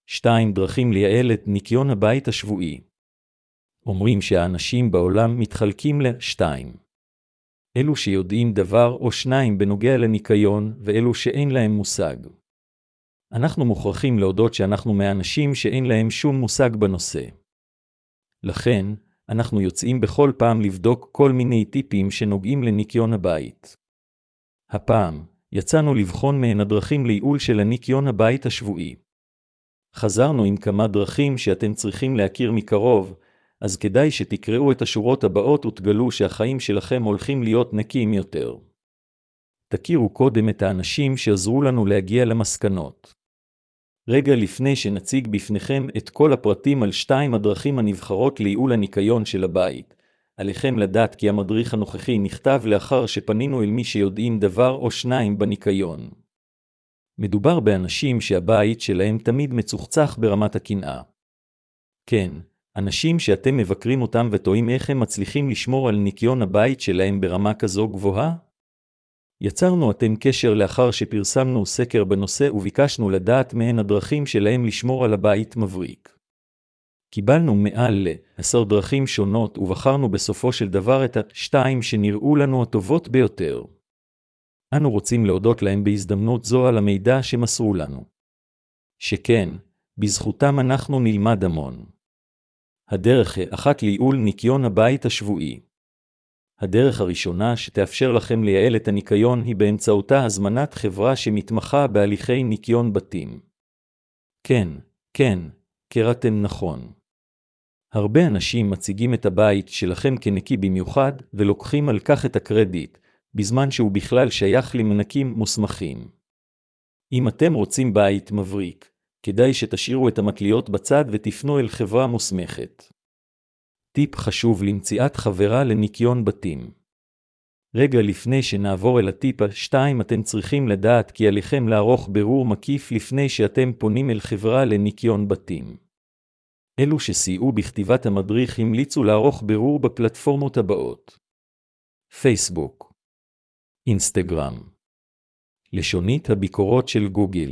2 דרכים לייעל את ניקיון הבית השבועי. אומרים שהאנשים בעולם מתחלקים ל-2. אלו שיודעים דבר או 2 בנוגע לניקיון, ואלו שאין להם מושג. אנחנו מוכרחים להודות שאנחנו מהאנשים שאין להם שום מושג בנושא. לכן, אנחנו יוצאים בכל פעם לבדוק כל מיני טיפים שנוגעים לניקיון הבית. הפעם, יצאנו לבחון מהן הדרכים לייעול של הניקיון הבית השבועי. חזרנו עם כמה דרכים שאתם צריכים להכיר מקרוב, אז כדאי שתקראו את השורות הבאות ותגלו שהחיים שלכם הולכים להיות נקיים יותר. תכירו קודם את האנשים שעזרו לנו להגיע למסקנות. רגע לפני שנציג בפניכם את כל הפרטים על 2 הדרכים הנבחרות לייעול הניקיון של הבית, עליכם לדעת כי המדריך הנוכחי נכתב לאחר שפנינו אל מי שיודעים דבר או 2 בניקיון. מדובר באנשים שהבית שלהם תמיד מצוחצח ברמת הקנאה. כן, אנשים שאתם מבקרים אותם ותוהים איך הם מצליחים לשמור על ניקיון הבית שלהם ברמה כזו גבוהה? יצרנו אתם קשר לאחר שפרסמנו סקר בנושא וביקשנו לדעת מהן הדרכים שלהם לשמור על הבית מבריק. קיבלנו מעל ל10 דרכים שונות ובחרנו בסופו של דבר את 2 שנראו לנו הטובות ביותר. אנו רוצים להודות להם בהזדמנות זו על המידע שמסרו לנו. שכן, בזכותם אנחנו נלמד המון. הדרך האחת לייעול ניקיון הבית השבועי. הדרך הראשונה שתאפשר לכם לייעל את הניקיון היא באמצעותה הזמנת חברה שמתמחה בהליכי ניקיון בתים. כן, קראתם נכון. הרבה אנשים מציגים את הבית שלכם כנקי במיוחד ולוקחים על כך את הקרדיט, בזמן שהוא בכלל שייך למנקים מוסמכים. אם אתם רוצים בית מבריק, כדאי שתשאירו את המטליות בצד ותפנו אל חברה מוסמכת. טיפ חשוב למציאת חברה לניקיון בתים. רגע לפני שנעבור אל הטיפ 2 אתם צריכים לדעת כי עליכם לערוך בירור מקיף לפני שאתם פונים אל חברה לניקיון בתים. אלו שסייעו בכתיבת המדריך המליצו לערוך בירור בפלטפורמות הבאות: פייסבוק, אינסטגרם, לשונית הביקורות של גוגל.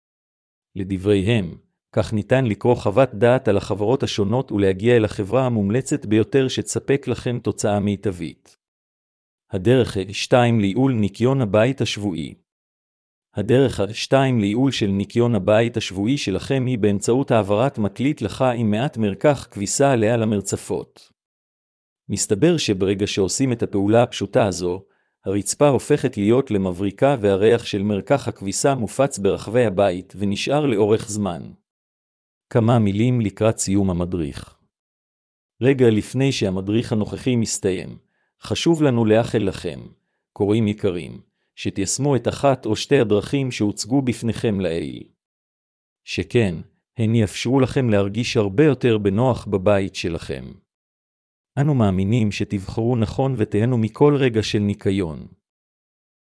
לדבריהם, כך ניתן לקרוא חוות דעת על החברות השונות ולהגיע אל החברה המומלצת ביותר שתספק לכם תוצאה מיטבית. הדרך 2 לייעול ניקיון הבית השבועי. הדרך 2 לייעול של ניקיון הבית השבועי שלכם היא באמצעות העברת מקליט לך עם מעט מרקח כביסה עליה למרצפות. מסתבר שברגע שעושים את הפעולה הפשוטה הזו, הרצפה הופכת להיות למבריקה והריח של מרקח הכביסה מופץ ברחבי הבית ונשאר לאורך זמן. כמה מילים לקראת סיום המדריך. רגע לפני שהמדריך הנוכחי מסתיים, חשוב לנו לאחל לכם, קוראים יקרים, שתיישמו את 1 או 2 הדרכים שהוצגו בפניכם לעיל. שכן, הן יאפשרו לכם להרגיש הרבה יותר בנוח בבית שלכם. אנו מאמינים שתבחרו נכון ותהנו מכל רגע של ניקיון.